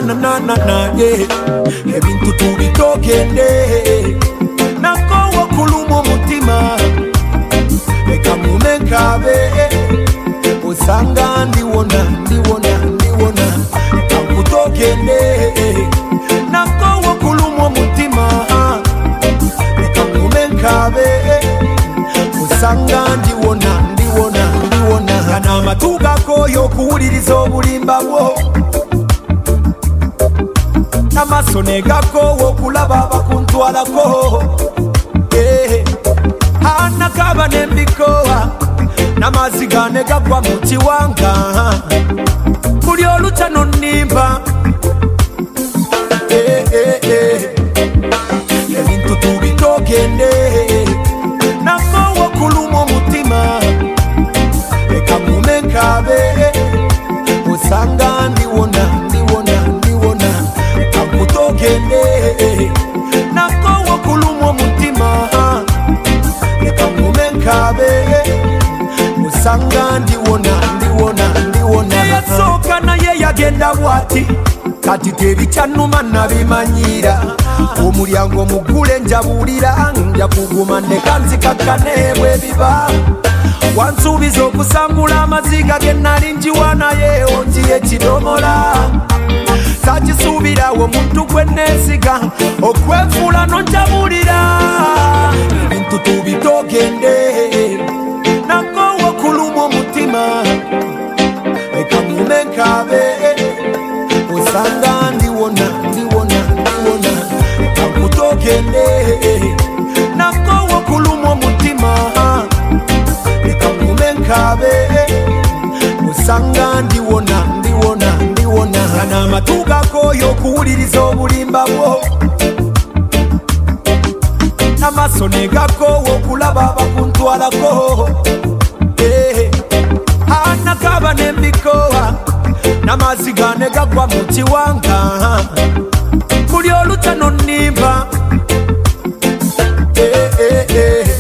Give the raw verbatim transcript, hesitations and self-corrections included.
na na na na yeah. Ebintu tubitogende nako wakuluma mutima eka mumekabe usanga ndiwona ndiwona ndiwona akutogende nako wakuluma mutima eka mumekabe usanga ndiwona ndiwona ndiwona kana matuga koyo kuwuliriza obulimba bwo namasone gako wokulaba bakuntwalako eh ana kaba nembikoa namazigane gagwa mu kiwanga kuli olutano nimba eh eh eh ebintu tubitogende nako wokuluma mutima eka mumekabe usanga ndiwona ndiwona ndiwona akutogende nako wakuluma mutima eka mumekabe usanga ndiwona ndiwona ndiwona yasoka naye yagenda bwati kati tebicyanuma nabimanyira omulyango mugule njabulira nja kuguma nekanzikakane bwe biba wansubiza okusangula amaziga ge nali njiwana ye onjiye kidomola sakisubirawo omuntu gwe neesiga okwefuula nonjabulira ebintu tubitogende nako wakuluma omutima eka mumekabe osanga ndiwona ndiwona ndiwona akutogende nako wakuluma omutima eka mumekabe osanga ndiwona ndiwona ndiwona kana matuga koyo kuwuliriza obulimba bwo namasone gako wokulaba bakuntwalako eh ana kaba nembikoa namazigane gagwa mu kiwanga kuli olutano nimba eh eh eh